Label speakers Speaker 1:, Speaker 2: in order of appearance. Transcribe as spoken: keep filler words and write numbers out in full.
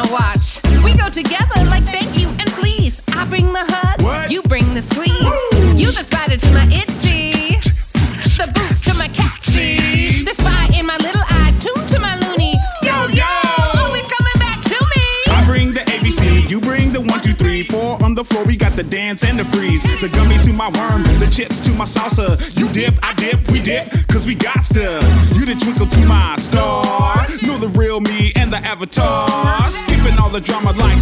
Speaker 1: wanna watch. We go together like thank you and please. I bring the hug,
Speaker 2: What?
Speaker 1: you bring the squeeze.
Speaker 2: Woo!
Speaker 1: You the spider to my itsy, the boots to my catchy, the spy in my little eye, tune to my loony. Yo, yo, always coming back to me.
Speaker 2: I bring the A B C, you bring the one, two, three, four on the floor. We got the dance and the freeze, the gummy to my worm, the chips to my salsa. You dip, I dip, we dip, cause we got stuff. You the twinkle to my star, know the real me and the avatar. Skipping all the drama like